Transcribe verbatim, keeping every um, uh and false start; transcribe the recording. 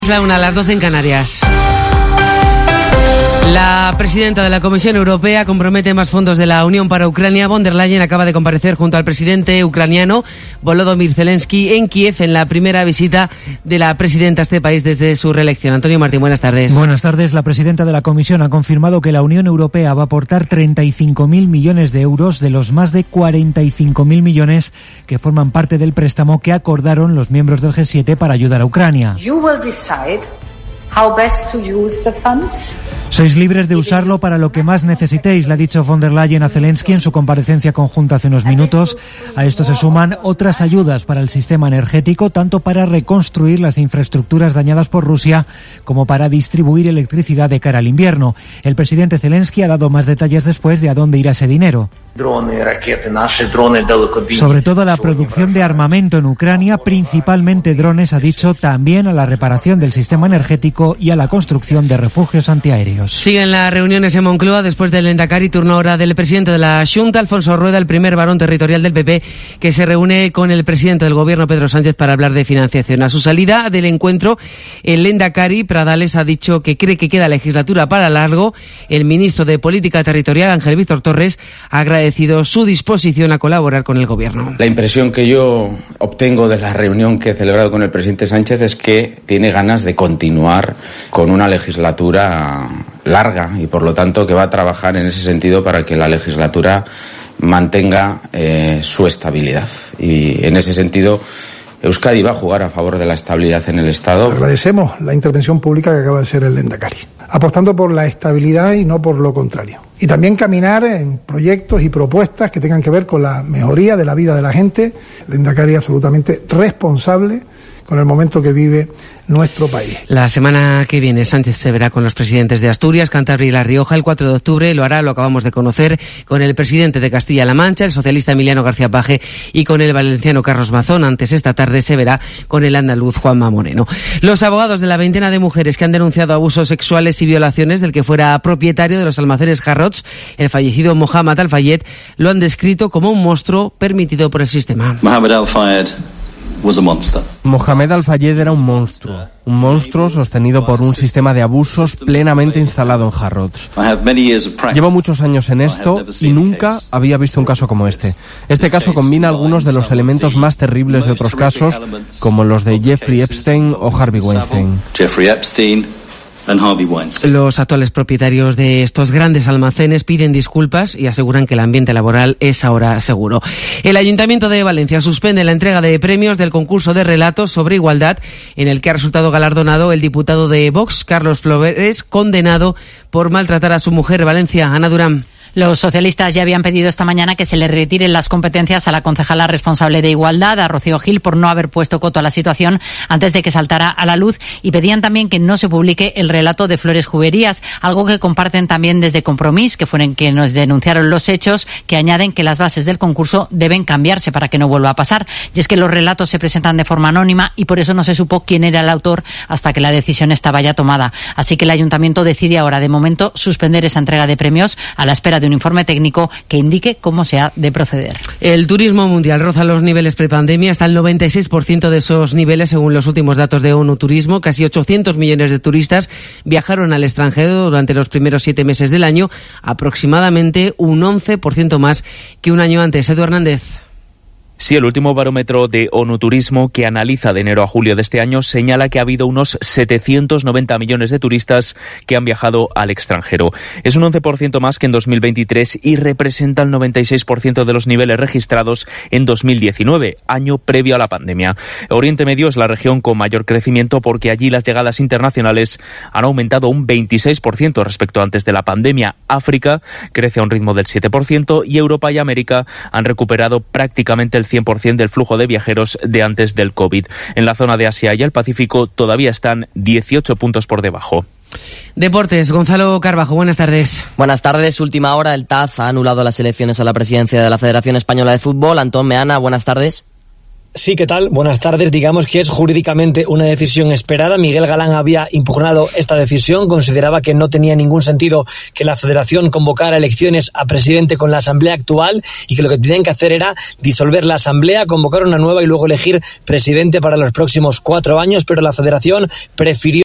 La una a las doce en Canarias. La presidenta de la Comisión Europea compromete más fondos de la Unión para Ucrania. Von der Leyen acaba de comparecer junto al presidente ucraniano Volodymyr Zelensky en Kiev en la primera visita de la presidenta a este país desde su reelección. Antonio Martín, buenas tardes. Buenas tardes. La presidenta de la Comisión ha confirmado que la Unión Europea va a aportar treinta y cinco mil millones de euros de los más de cuarenta y cinco mil millones que forman parte del préstamo que acordaron los miembros del G siete para ayudar a Ucrania. You will decide how best to use the funds. Sois libres de usarlo para lo que más necesitéis, le ha dicho von der Leyen a Zelensky en su comparecencia conjunta hace unos minutos. A esto se suman otras ayudas para el sistema energético, tanto para reconstruir las infraestructuras dañadas por Rusia como para distribuir electricidad de cara al invierno. El presidente Zelensky ha dado más detalles después de a dónde irá ese dinero. Sobre todo a la producción de armamento en Ucrania, principalmente drones, ha dicho, también a la reparación del sistema energético y a la construcción de refugios antiaéreos. Siguen las reuniones en Moncloa después del Lehendakari, turno ahora del presidente de la Xunta, Alfonso Rueda, el primer varón territorial del P P, que se reúne con el presidente del gobierno, Pedro Sánchez, para hablar de financiación. A su salida del encuentro, el Lehendakari Pradales ha dicho que cree que queda legislatura para largo. El ministro de Política Territorial, Ángel Víctor Torres, ha agradecido su disposición a colaborar con el gobierno. La impresión que yo obtengo de la reunión que he celebrado con el presidente Sánchez es que tiene ganas de continuar con una legislatura larga y por lo tanto que va a trabajar en ese sentido para que la legislatura mantenga eh, su estabilidad. Y en ese sentido Euskadi va a jugar a favor de la estabilidad en el Estado. Agradecemos la intervención pública que acaba de hacer el Lehendakari, apostando por la estabilidad y no por lo contrario. Y también caminar en proyectos y propuestas que tengan que ver con la mejoría de la vida de la gente. El Lehendakari es absolutamente responsable con el momento que vive nuestro país. La semana que viene Sánchez se verá con los presidentes de Asturias, Cantabria y La Rioja. El cuatro de octubre lo hará, lo acabamos de conocer, con el presidente de Castilla-La Mancha, el socialista Emiliano García Paje, y con el valenciano Carlos Mazón. Antes, esta tarde se verá con el andaluz Juanma Moreno. Los abogados de la veintena de mujeres que han denunciado abusos sexuales y violaciones del que fuera propietario de los almacenes Harrods, el fallecido Mohamed Al-Fayed, lo han descrito como un monstruo permitido por el sistema. Mohamed Al-Fayed was a monster. Mohamed Al-Fayed era un monstruo, un monstruo sostenido por un sistema de abusos plenamente instalado en Harrods. Llevo muchos años en esto y nunca había visto un caso como este. Este caso combina algunos de los elementos más terribles de otros casos, como los de Jeffrey Epstein o Harvey Weinstein. Jeffrey Epstein and Harvey Weinstein. Los actuales propietarios de estos grandes almacenes piden disculpas y aseguran que el ambiente laboral es ahora seguro. El Ayuntamiento de Valencia suspende la entrega de premios del concurso de relatos sobre igualdad, en el que ha resultado galardonado el diputado de Vox, Carlos Flores, condenado por maltratar a su mujer. Valencia, Ana Durán. Los socialistas ya habían pedido esta mañana que se le retiren las competencias a la concejala responsable de Igualdad, a Rocío Gil, por no haber puesto coto a la situación antes de que saltara a la luz, y pedían también que no se publique el relato de Flores Juberías, algo que comparten también desde Compromís, que fueron que nos denunciaron los hechos, que añaden que las bases del concurso deben cambiarse para que no vuelva a pasar. Y es que los relatos se presentan de forma anónima y por eso no se supo quién era el autor hasta que la decisión estaba ya tomada. Así que el Ayuntamiento decide ahora, de momento, suspender esa entrega de premios a la espera de un informe técnico que indique cómo se ha de proceder. El turismo mundial roza los niveles prepandemia, hasta el noventa y seis por ciento de esos niveles según los últimos datos de ONU Turismo. Casi ochocientos millones de turistas viajaron al extranjero durante los primeros siete meses del año, aproximadamente un once por ciento más que un año antes. Edu Hernández. Sí, el último barómetro de ONU Turismo, que analiza de enero a julio de este año, señala que ha habido unos setecientos noventa millones de turistas que han viajado al extranjero. Es un once por ciento más que en dos mil veintitrés y representa el noventa y seis por ciento de los niveles registrados en dos mil diecinueve, año previo a la pandemia. Oriente Medio es la región con mayor crecimiento porque allí las llegadas internacionales han aumentado un veintiséis por ciento respecto a antes de la pandemia. África crece a un ritmo del siete por ciento y Europa y América han recuperado prácticamente el cien por ciento del flujo de viajeros de antes del COVID. En la zona de Asia y el Pacífico todavía están dieciocho puntos por debajo. Deportes, Gonzalo Carbajo, buenas tardes. Buenas tardes, última hora, el T A Z ha anulado las elecciones a la presidencia de la Federación Española de Fútbol. Antón Meana, buenas tardes. Sí, ¿qué tal? Buenas tardes. Digamos que es jurídicamente una decisión esperada. Miguel Galán había impugnado esta decisión, consideraba que no tenía ningún sentido que la Federación convocara elecciones a presidente con la asamblea actual y que lo que tenían que hacer era disolver la asamblea, convocar una nueva y luego elegir presidente para los próximos cuatro años, pero la Federación prefirió